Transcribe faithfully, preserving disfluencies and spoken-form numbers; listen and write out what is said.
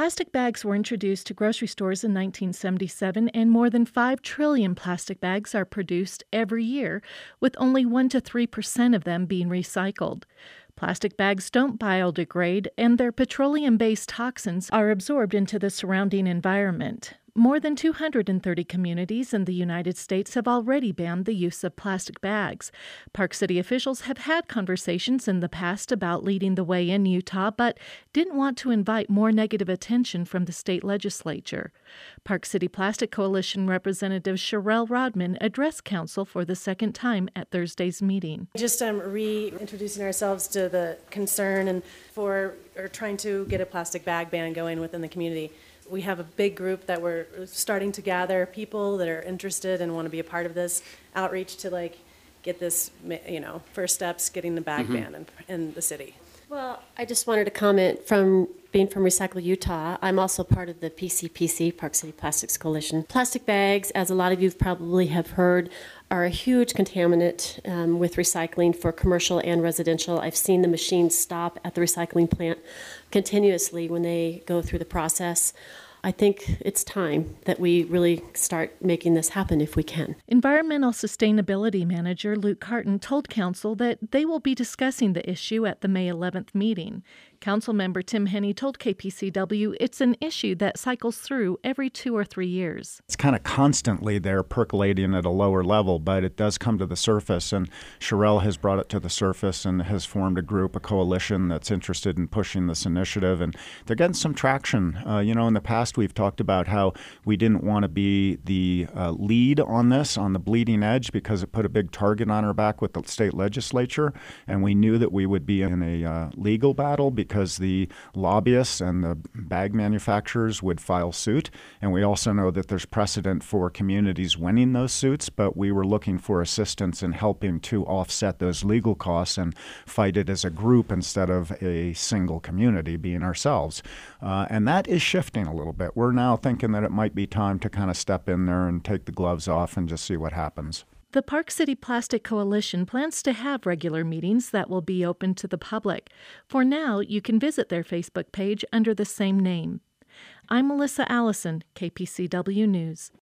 Plastic bags were introduced to grocery stores in nineteen seventy-seven, and more than five trillion plastic bags are produced every year, with only one to three percent of them being recycled. Plastic bags don't biodegrade, and their petroleum-based toxins are absorbed into the surrounding environment. More than two hundred thirty communities in the United States have already banned the use of plastic bags. Park City officials have had conversations in the past about leading the way in Utah, but didn't want to invite more negative attention from the state legislature. Park City Plastic Coalition Representative Sherelle Rodman addressed council for the second time at Thursday's meeting. Just um, reintroducing ourselves to the concern and for or trying to get a plastic bag ban going within the community. We have a big group that we're starting to gather people that are interested and want to be a part of this outreach to like get this, you know, first steps, getting the bag mm-hmm. ban in, in the city. Well, I just wanted to comment from being from Recycle Utah. I'm also part of the P C P C, Park City Plastics Coalition. Plastic bags, as a lot of you probably have heard, are a huge contaminant um, with recycling for commercial and residential. I've seen the machines stop at the recycling plant continuously when they go through the process. I think it's time that we really start making this happen if we can. Environmental Sustainability Manager Luke Carton told Council that they will be discussing the issue at the May eleventh meeting. Councilmember Tim Henney told K P C W it's an issue that cycles through every two or three years. It's kind of constantly there percolating at a lower level, but it does come to the surface, and Sherelle has brought it to the surface and has formed a group, a coalition that's interested in pushing this initiative, and they're getting some traction. Uh, you know, in the past we've talked about how we didn't want to be the uh, lead on this, on the bleeding edge, because it put a big target on our back with the state legislature, and we knew that we would be in a uh, legal battle because because the lobbyists and the bag manufacturers would file suit. And we also know that there's precedent for communities winning those suits, but we were looking for assistance in helping to offset those legal costs and fight it as a group instead of a single community being ourselves. Uh, and that is shifting a little bit. We're now thinking that it might be time to kind of step in there and take the gloves off and just see what happens. The Park City Plastic Coalition plans to have regular meetings that will be open to the public. For now, you can visit their Facebook page under the same name. I'm Melissa Allison, K P C W News.